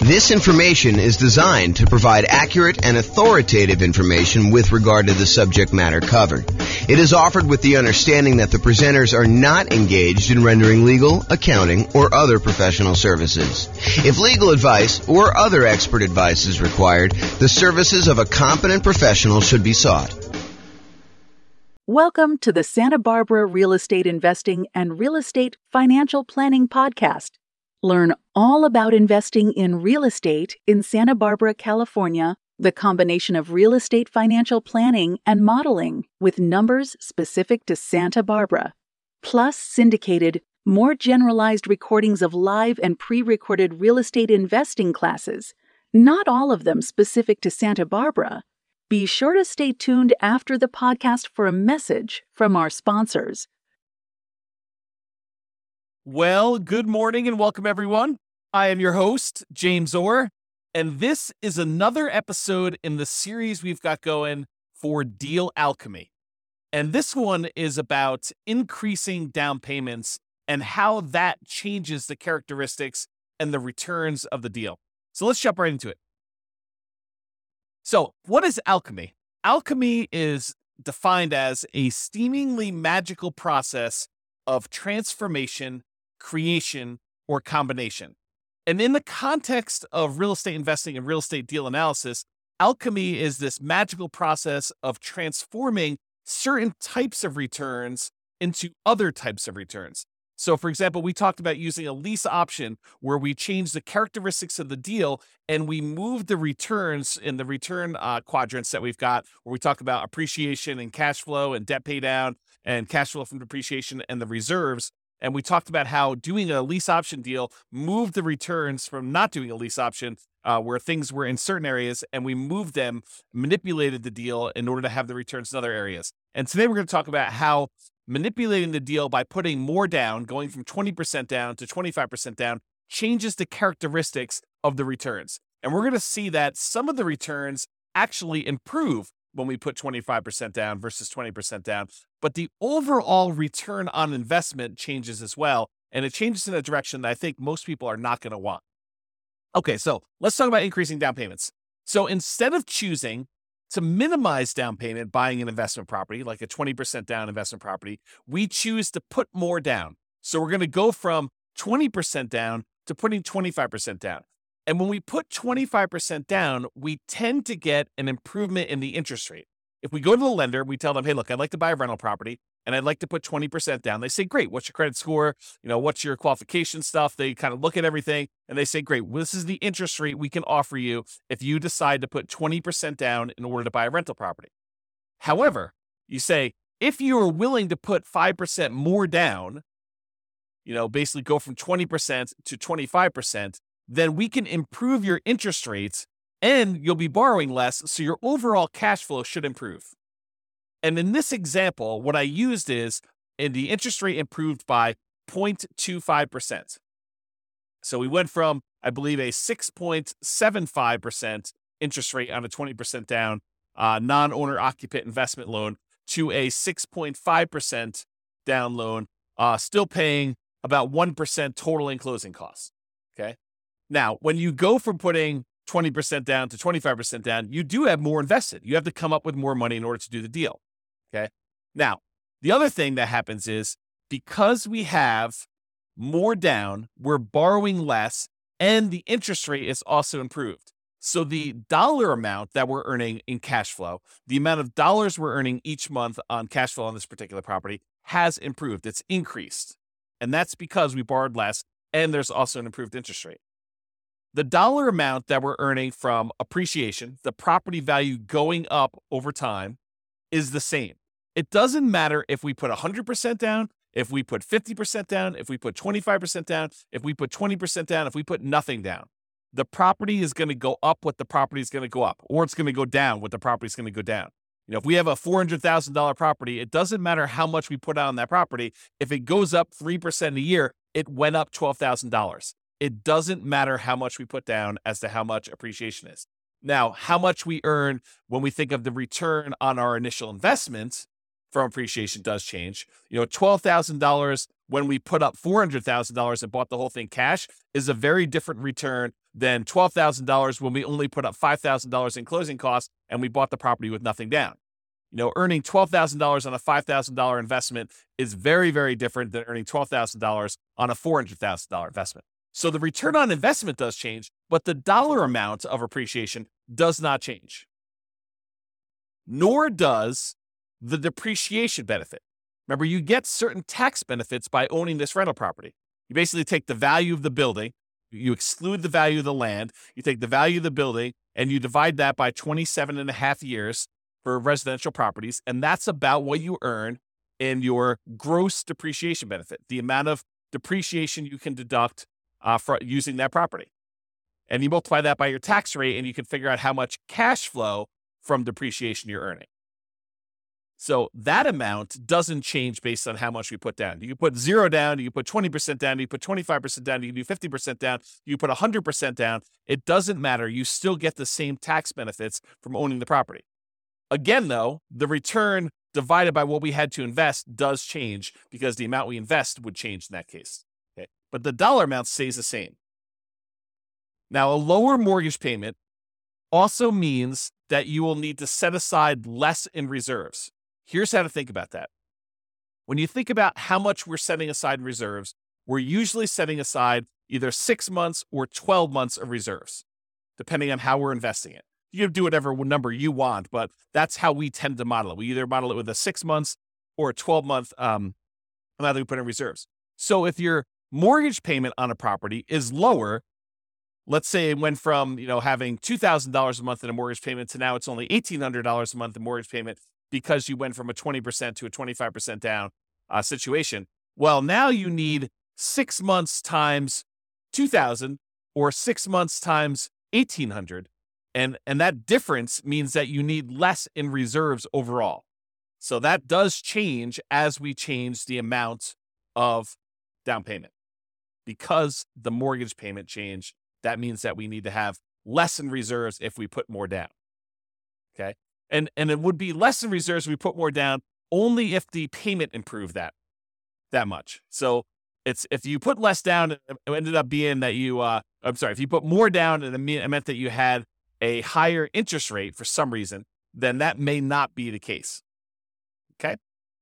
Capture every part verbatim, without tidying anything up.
This information is designed to provide accurate and authoritative information with regard to the subject matter covered. It is offered with the understanding that the presenters are not engaged in rendering legal, accounting, or other professional services. If legal advice or other expert advice is required, the services of a competent professional should be sought. Welcome to the Santa Barbara Real Estate Investing and Real Estate Financial Planning Podcast. Learn all about investing in real estate in Santa Barbara, California, the combination of real estate financial planning and modeling with numbers specific to Santa Barbara, plus syndicated, more generalized recordings of live and pre-recorded real estate investing classes, not all of them specific to Santa Barbara. Be sure to stay tuned after the podcast for a message from our sponsors. Well, good morning and welcome, everyone. I am your host, James Orr, and this is another episode in the series we've got going for Deal Alchemy. And this one is about increasing down payments and how that changes the characteristics and the returns of the deal. So let's jump right into it. So what is alchemy? Alchemy is defined as a seemingly magical process of transformation, creation, or combination. And in the context of real estate investing and real estate deal analysis, alchemy is this magical process of transforming certain types of returns into other types of returns. So, for example, we talked about using a lease option where we change the characteristics of the deal and we move the returns in the return uh, quadrants that we've got, where we talk about appreciation and cash flow and debt pay down and cash flow from depreciation and the reserves. And we talked about how doing a lease option deal moved the returns from not doing a lease option uh, where things were in certain areas, and we moved them, manipulated the deal in order to have the returns in other areas. And today we're going to talk about how manipulating the deal by putting more down, going from twenty percent down to twenty-five percent down, changes the characteristics of the returns. And we're going to see that some of the returns actually improve when we put twenty-five percent down versus twenty percent down. But the overall return on investment changes as well. And it changes in a direction that I think most people are not going to want. Okay, so let's talk about increasing down payments. So instead of choosing to minimize down payment buying an investment property, like a twenty percent down investment property, we choose to put more down. So we're going to go from twenty percent down to putting twenty-five percent down. And when we put twenty-five percent down, we tend to get an improvement in the interest rate. If we go to the lender, we tell them, hey, look, I'd like to buy a rental property and I'd like to put twenty percent down. They say, great, what's your credit score? You know, what's your qualification stuff? They kind of look at everything and they say, great, well, this is the interest rate we can offer you if you decide to put twenty percent down in order to buy a rental property. However, you say, if you are willing to put five percent more down, you know, basically go from twenty percent to twenty-five percent, then we can improve your interest rates and you'll be borrowing less, so your overall cash flow should improve. And in this example, what I used is, and the interest rate improved by zero point two five percent. So we went from, I believe, a six point seven five percent interest rate on a twenty percent down uh, non-owner occupant investment loan to a six point five percent down loan, uh, still paying about one percent total in closing costs. Okay. Now, when you go from putting twenty percent down to twenty-five percent down, you do have more invested. You have to come up with more money in order to do the deal. Okay. Now, the other thing that happens is because we have more down, we're borrowing less and the interest rate is also improved. So the dollar amount that we're earning in cash flow, the amount of dollars we're earning each month on cash flow on this particular property has improved. It's increased. And that's because we borrowed less and there's also an improved interest rate. The dollar amount that we're earning from appreciation, the property value going up over time, is the same. It doesn't matter if we put one hundred percent down, if we put fifty percent down, if we put twenty-five percent down, if we put twenty percent down, if we put nothing down. The property is going to go up what the property is going to go up, or it's going to go down what the property is going to go down. You know, if we have a four hundred thousand dollars property, it doesn't matter how much we put out on that property. If it goes up three percent a year, it went up twelve thousand dollars. It doesn't matter how much we put down as to how much appreciation is. Now, how much we earn when we think of the return on our initial investment from appreciation does change. You know, twelve thousand dollars when we put up four hundred thousand dollars and bought the whole thing cash is a very different return than twelve thousand dollars when we only put up five thousand dollars in closing costs and we bought the property with nothing down. You know, earning twelve thousand dollars on a five thousand dollars investment is very, very different than earning twelve thousand dollars on a four hundred thousand dollars investment. So the return on investment does change, but the dollar amount of appreciation does not change. Nor does the depreciation benefit. Remember, you get certain tax benefits by owning this rental property. You basically take the value of the building, you exclude the value of the land, you take the value of the building, and you divide that by twenty-seven and a half years for residential properties, and that's about what you earn in your gross depreciation benefit, the amount of depreciation you can deduct uh, for using that property. And you multiply that by your tax rate, and you can figure out how much cash flow from depreciation you're earning. So that amount doesn't change based on how much we put down. You can put zero down, you can put twenty percent down, you can put twenty-five percent down, you can do fifty percent down, you can put one hundred percent down. It doesn't matter. You still get the same tax benefits from owning the property. Again, though, the return divided by what we had to invest does change because the amount we invest would change in that case. Okay? But the dollar amount stays the same. Now, a lower mortgage payment also means that you will need to set aside less in reserves. Here's how to think about that. When you think about how much we're setting aside in reserves, we're usually setting aside either six months or twelve months of reserves, depending on how we're investing it. You can do whatever number you want, but that's how we tend to model it. We either model it with a six months or a twelve month um, amount that we put in reserves. So if your mortgage payment on a property is lower, let's say it went from, you know, having two thousand dollars a month in a mortgage payment to now it's only eighteen hundred dollars a month in mortgage payment because you went from a twenty percent to a twenty-five percent down uh, situation. Well, now you need six months times two thousand or six months times eighteen hundred. And, and that difference means that you need less in reserves overall. So that does change as we change the amount of down payment. Because the mortgage payment changed, that means that we need to have less in reserves if we put more down. Okay. And, and it would be less in reserves if we put more down only if the payment improved that, that much. So it's, if you put less down, it ended up being that you, uh, I'm sorry, if you put more down and it meant that you had a higher interest rate for some reason, then that may not be the case. Okay.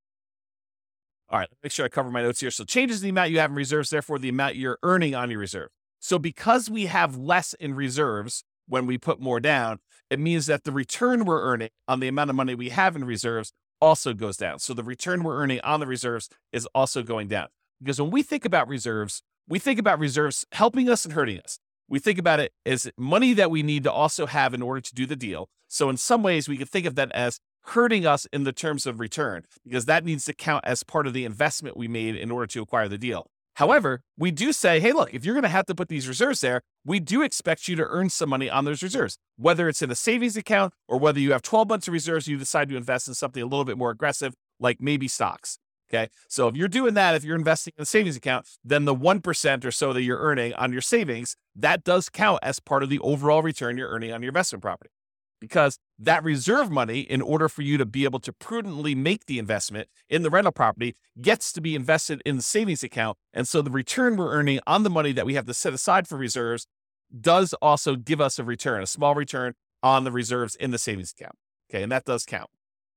All right. Make sure I cover my notes here. So changes the amount you have in reserves, therefore the amount you're earning on your reserve. So because we have less in reserves when we put more down, it means that the return we're earning on the amount of money we have in reserves also goes down. So the return we're earning on the reserves is also going down. Because when we think about reserves, we think about reserves helping us and hurting us. We think about it as money that we need to also have in order to do the deal. So in some ways, we could think of that as hurting us in the terms of return, because that needs to count as part of the investment we made in order to acquire the deal. However, we do say, hey, look, if you're going to have to put these reserves there, we do expect you to earn some money on those reserves, whether it's in a savings account or whether you have twelve months of reserves, you decide to invest in something a little bit more aggressive, like maybe stocks. Okay. So if you're doing that, if you're investing in a savings account, then the one percent or so that you're earning on your savings, that does count as part of the overall return you're earning on your investment property. Because that reserve money, in order for you to be able to prudently make the investment in the rental property, gets to be invested in the savings account. And so the return we're earning on the money that we have to set aside for reserves does also give us a return, a small return on the reserves in the savings account. Okay. And that does count.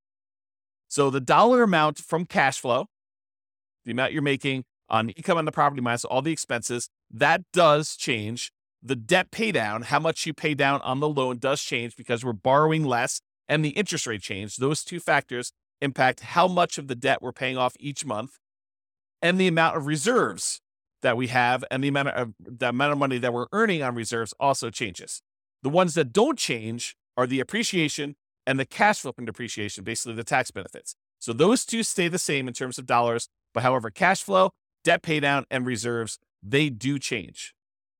So the dollar amount from cash flow, the amount you're making on income on the property minus all the expenses, that does change. The debt pay down, how much you pay down on the loan, does change because we're borrowing less, and the interest rate change. Those two factors impact how much of the debt we're paying off each month, and the amount of reserves that we have, and the amount of the amount of money that we're earning on reserves also changes. The ones that don't change are the appreciation and the cash flow from depreciation, basically the tax benefits. So those two stay the same in terms of dollars, but however, cash flow, debt pay down, and reserves, they do change.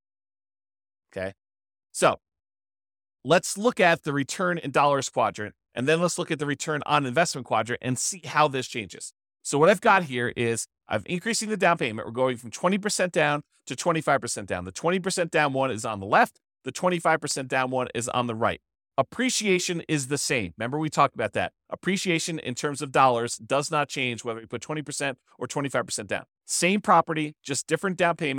Okay. So let's look at the return in dollars quadrant, and then let's look at the return on investment quadrant and see how this changes. So what I've got here is I'm increasing the down payment. We're going from twenty percent down to twenty-five percent down. The twenty percent down one is on the left. The twenty-five percent down one is on the right. Appreciation is the same. Remember, we talked about that. Appreciation in terms of dollars does not change whether you put twenty percent or twenty-five percent down. Same property, just different down payments,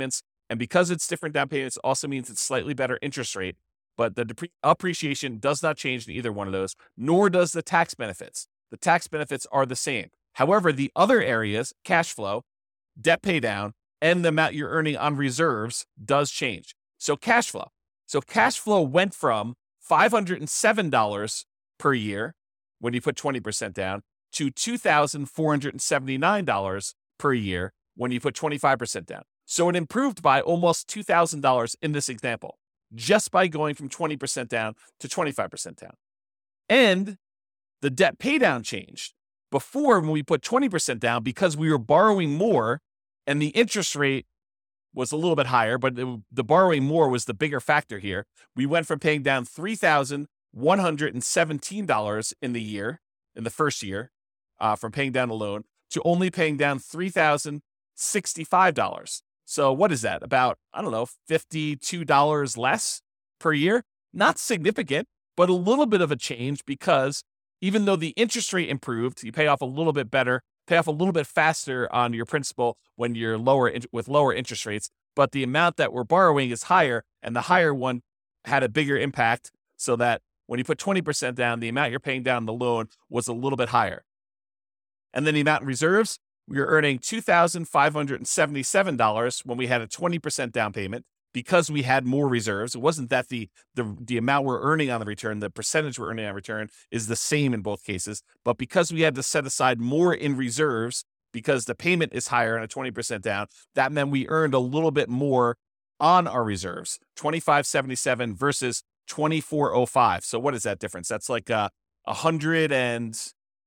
And because it's different down payments, also means it's slightly better interest rate, but the depre- appreciation does not change in either one of those, nor does the tax benefits. The tax benefits are the same. However, the other areas, cash flow, debt pay down, and the amount you're earning on reserves does change. So cash flow. So cash flow went from five hundred seven dollars per year when you put twenty percent down to two thousand four hundred seventy-nine dollars per year when you put twenty-five percent down. So it improved by almost two thousand dollars in this example, just by going from twenty percent down to twenty-five percent down. And the debt pay down changed. Before, when we put twenty percent down, because we were borrowing more and the interest rate was a little bit higher, but it, the borrowing more was the bigger factor here. We went from paying down three thousand one hundred seventeen dollars in the year, in the first year, uh, from paying down a loan, to only paying down three thousand sixty-five dollars. So what is that? About, I don't know, fifty-two dollars less per year? Not significant, but a little bit of a change, because even though the interest rate improved, you pay off a little bit better, pay off a little bit faster on your principal when you're lower with lower interest rates, but the amount that we're borrowing is higher, and the higher one had a bigger impact, so that when you put twenty percent down, the amount you're paying down the loan was a little bit higher. And then the amount in reserves, we were earning two thousand five hundred seventy-seven dollars when we had a twenty percent down payment, because we had more reserves. It wasn't that the, the, the amount we're earning on the return, the percentage we're earning on return is the same in both cases, but because we had to set aside more in reserves because the payment is higher on a twenty percent down, that meant we earned a little bit more on our reserves, twenty-five seventy-seven versus twenty-four oh five. So what is that difference? That's like uh, one hundred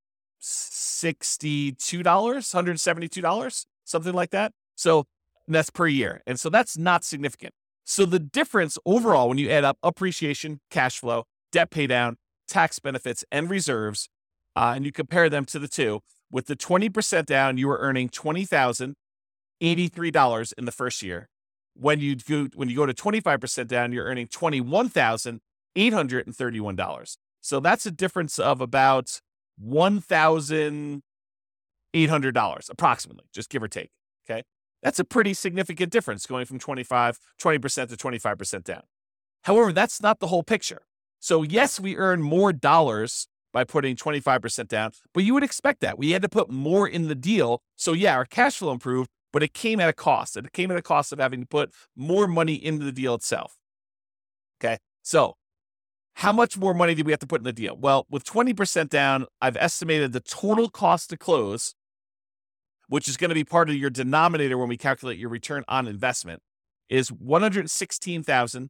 sixty-two dollars, one hundred seventy-two dollars, something like that. So that's per year. And so that's not significant. So the difference overall, when you add up appreciation, cash flow, debt pay down, tax benefits, and reserves, uh, and you compare them to the two, with the twenty percent down, you were earning twenty thousand eighty-three dollars in the first year. When you go, when you go to twenty-five percent down, you're earning twenty-one thousand eight hundred thirty-one dollars. So that's a difference of about one thousand eight hundred dollars, approximately, just give or take, okay? That's a pretty significant difference, going from twenty-five, twenty percent to twenty-five percent down. However, that's not the whole picture. So yes, we earn more dollars by putting twenty-five percent down, but you would expect that. We had to put more in the deal. So yeah, our cash flow improved, but it came at a cost. It came at a cost of having to put more money into the deal itself. Okay, so how much more money did we have to put in the deal? Well, with twenty percent down, I've estimated the total cost to close, which is going to be part of your denominator when we calculate your return on investment, is one hundred sixteen thousand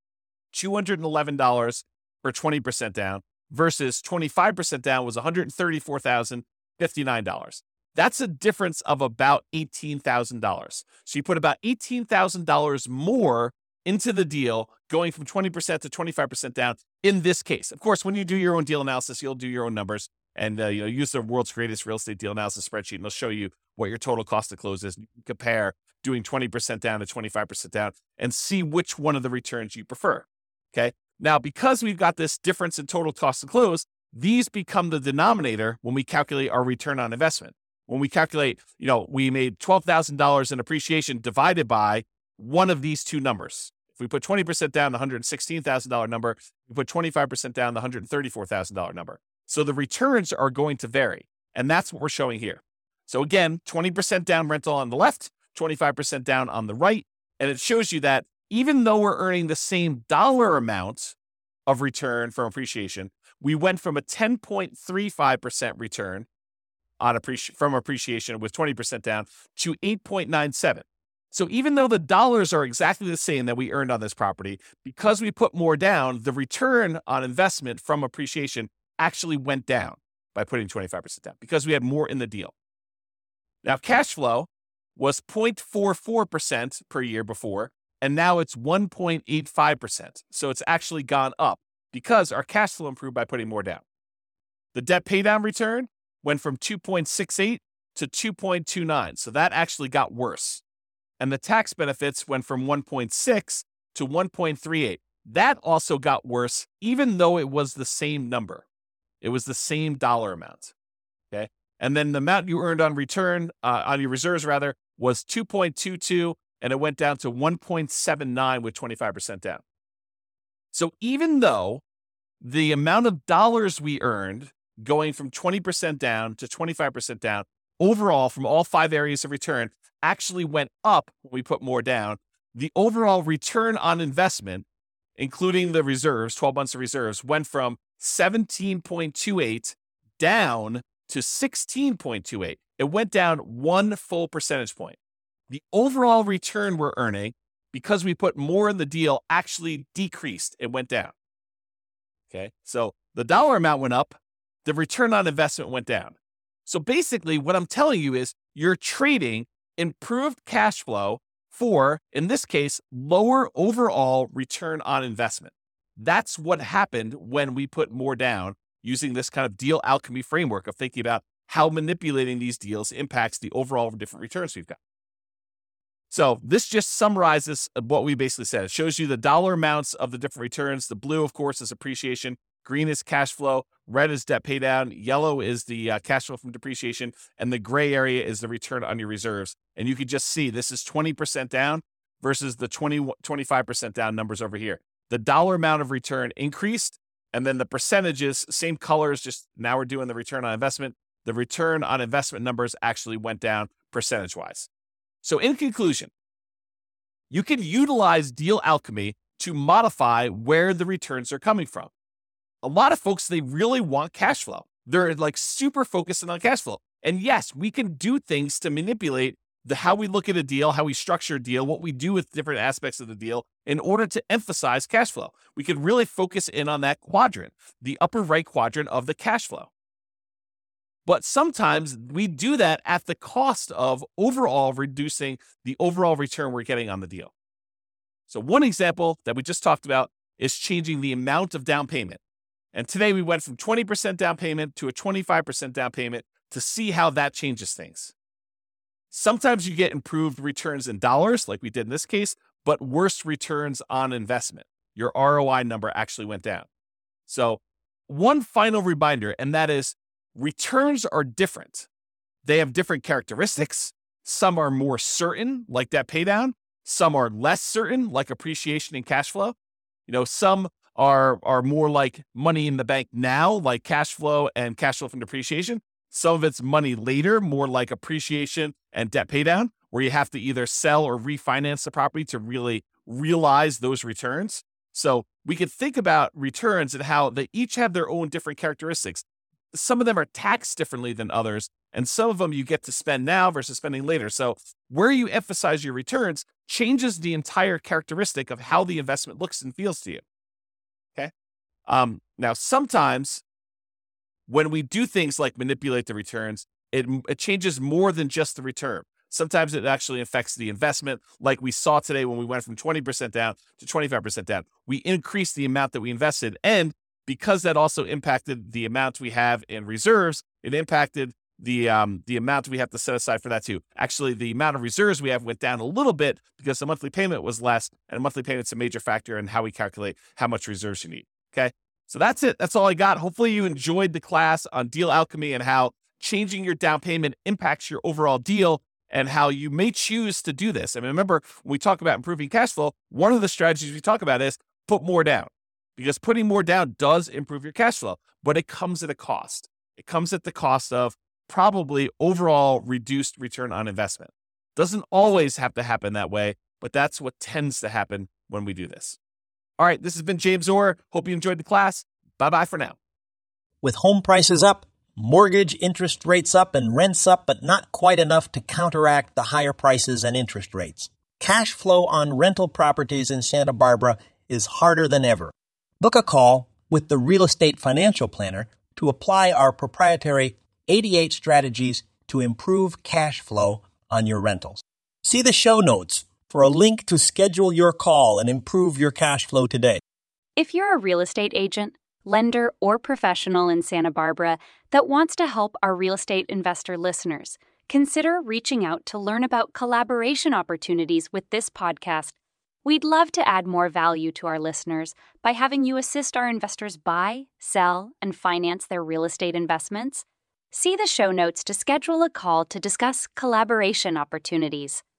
two hundred eleven dollars for twenty percent down, versus twenty-five percent down was one hundred thirty-four thousand fifty-nine dollars. That's a difference of about eighteen thousand dollars. So you put about eighteen thousand dollars more into the deal, going from twenty percent to twenty-five percent down in this case. Of course, when you do your own deal analysis, you'll do your own numbers, and uh, you know, use the world's greatest real estate deal analysis spreadsheet, and it'll show you what your total cost to close is. You can compare doing twenty percent down to twenty-five percent down and see which one of the returns you prefer. Okay. Now, because we've got this difference in total cost to close, these become the denominator when we calculate our return on investment. When we calculate, you know, we made twelve thousand dollars in appreciation divided by one of these two numbers. If we put twenty percent down, the one hundred sixteen thousand dollars number, we put twenty-five percent down, the one hundred thirty-four thousand dollars number. So the returns are going to vary. And that's what we're showing here. So again, twenty percent down rental on the left, twenty-five percent down on the right. And it shows you that even though we're earning the same dollar amount of return from appreciation, we went from a ten point three five percent return on appreci- from appreciation with twenty percent down to eight point nine seven. So even though the dollars are exactly the same that we earned on this property, because we put more down, the return on investment from appreciation actually went down by putting twenty-five percent down, because we had more in the deal. Now, cash flow was zero point four four percent per year before, and now it's one point eight five percent. So it's actually gone up because our cash flow improved by putting more down. The debt paydown return went from two point six eight to two point two nine. So that actually got worse. And the tax benefits went from one point six to one point three eight. That also got worse, even though it was the same number. It was the same dollar amount. Okay. And then the amount you earned on return, uh, on your reserves rather, was two point two two, and it went down to one point seven nine with twenty-five percent down. So even though the amount of dollars we earned going from twenty percent down to twenty-five percent down, overall from all five areas of return actually went up when we put more down, the overall return on investment, including the reserves, twelve months of reserves, went from seventeen point two eight down to sixteen point two eight. It went down one full percentage point. The overall return we're earning, because we put more in the deal, actually decreased. It went down. Okay, so the dollar amount went up, the return on investment went down. So basically what I'm telling you is you're trading improved cash flow for, in this case, lower overall return on investment. That's what happened when we put more down using this kind of deal alchemy framework of thinking about how manipulating these deals impacts the overall different returns we've got. So this just summarizes what we basically said. It shows you the dollar amounts of the different returns. The blue, of course, is appreciation. Green is cash flow. Red is debt pay down. Yellow is the uh, cash flow from depreciation. And the gray area is the return on your reserves. And you can just see this is twenty percent down versus the twenty, twenty-five percent down numbers over here. The dollar amount of return increased. And then the percentages, same colors, just now we're doing the return on investment. The return on investment numbers actually went down percentage-wise. So in conclusion, you can utilize deal alchemy to modify where the returns are coming from. A lot of folks, they really want cash flow. They're like super focused on cash flow. And yes, we can do things to manipulate the how we look at a deal, how we structure a deal, what we do with different aspects of the deal in order to emphasize cash flow. We can really focus in on that quadrant, the upper right quadrant of the cash flow. But sometimes we do that at the cost of overall reducing the overall return we're getting on the deal. So one example that we just talked about is changing the amount of down payment. And today we went from twenty percent down payment to a twenty-five percent down payment to see how that changes things. Sometimes you get improved returns in dollars, like we did in this case, but worse returns on investment. Your R O I number actually went down. So one final reminder, and that is returns are different. They have different characteristics. Some are more certain, like debt paydown. Some are less certain, like appreciation and cash flow. You know, some are, are more like money in the bank now, like cash flow and cash flow from depreciation. Some of it's money later, more like appreciation and debt paydown, where you have to either sell or refinance the property to really realize those returns. So we could think about returns and how they each have their own different characteristics. Some of them are taxed differently than others, and some of them you get to spend now versus spending later. So where you emphasize your returns changes the entire characteristic of how the investment looks and feels to you. Okay. Um, now, sometimes when we do things like manipulate the returns, it, it changes more than just the return. Sometimes it actually affects the investment, like we saw today when we went from twenty percent down to twenty-five percent down. We increased the amount that we invested, and because that also impacted the amount we have in reserves, it impacted the um, the amount we have to set aside for that too. Actually, the amount of reserves we have went down a little bit because the monthly payment was less, and monthly payment's a major factor in how we calculate how much reserves you need. Okay, so that's it. That's all I got. Hopefully you enjoyed the class on deal alchemy and how changing your down payment impacts your overall deal and how you may choose to do this. And remember, when we talk about improving cash flow, one of the strategies we talk about is put more down. Because putting more down does improve your cash flow, but it comes at a cost. It comes at the cost of probably overall reduced return on investment. Doesn't always have to happen that way, but that's what tends to happen when we do this. All right, this has been James Orr. Hope you enjoyed the class. Bye-bye for now. With home prices up, mortgage interest rates up, and rents up, but not quite enough to counteract the higher prices and interest rates. Cash flow on rental properties in Santa Barbara is harder than ever. Book a call with the Real Estate Financial Planner to apply our proprietary eighty-eight strategies to improve cash flow on your rentals. See the show notes for a link to schedule your call and improve your cash flow today. If you're a real estate agent, lender, or professional in Santa Barbara that wants to help our real estate investor listeners, consider reaching out to learn about collaboration opportunities with this podcast. We'd love to add more value to our listeners by having you assist our investors buy, sell, and finance their real estate investments. See the show notes to schedule a call to discuss collaboration opportunities.